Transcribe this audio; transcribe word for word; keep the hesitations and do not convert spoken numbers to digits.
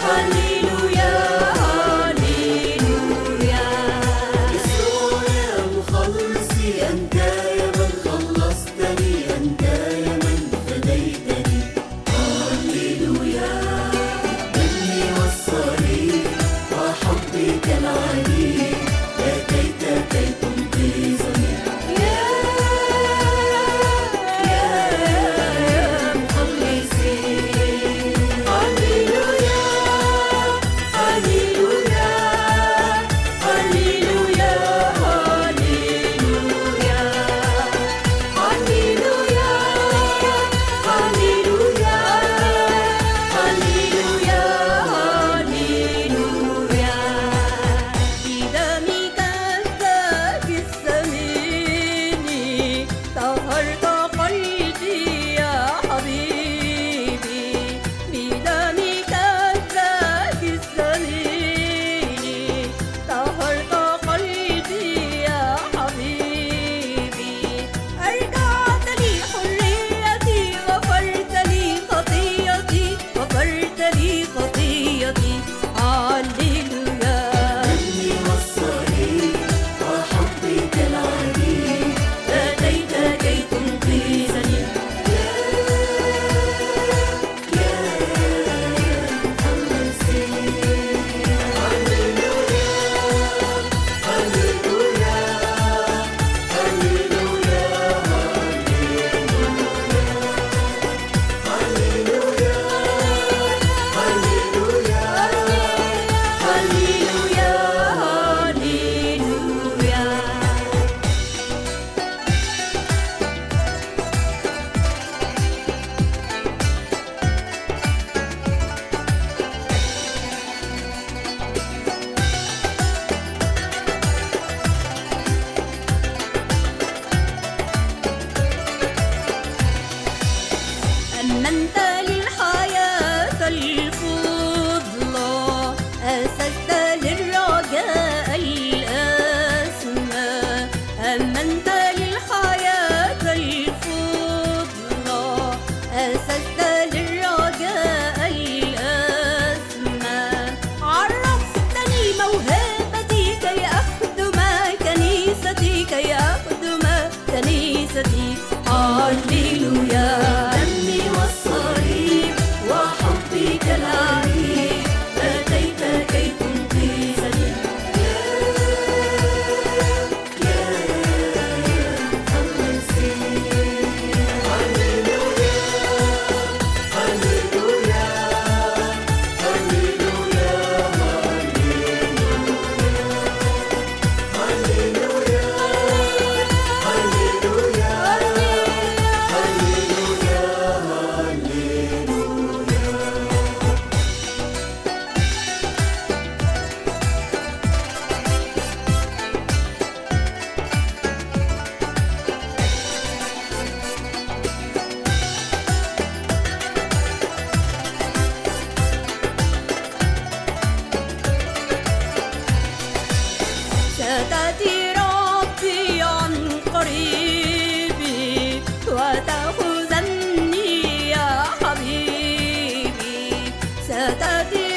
هللويا هللويا. يسوع يا مخلصي، أنت يا من خلصتني، أنت يا من فديتني. هللويا. دمي والصليب وحبك العليم أتيت كي تنقذني. يا يا مخلصي. هللويا هللويا هللويا هللويا هللويا هللويا هللويا هللويا. بدمك الزاكي الثمين طهرت قلبي يا حبيبي. بدمك الزاكي الثمين طهرت قلبي يا حبيبي. أرجعت لي حريتي، غفرت لي خطيتي، غفرت لي خطيتي. هللويا. دمي والصليب وحبك العليم أتيت كي تنقذني. يا يا مخلصي. هللويا هللويا هللويا هللويا هللويا هللويا هللويا. أمنت للحياة الفضلى، أسست للرجاء الأسمى. أمنت للحياة الفضلى، أسست للرجاء الأسمى. عرفتني موهبتي كي أخدم كنيستي، كي أخدم كنيستي. هللويا. دمي والصليب وحبك العليم أتيت كي تنقذني. يا يا مخلصي. هللويا هللويا هللويا هللويا هللويا ستأتي ربي عن قريب وتأخذني يا حبيبي. ستأتي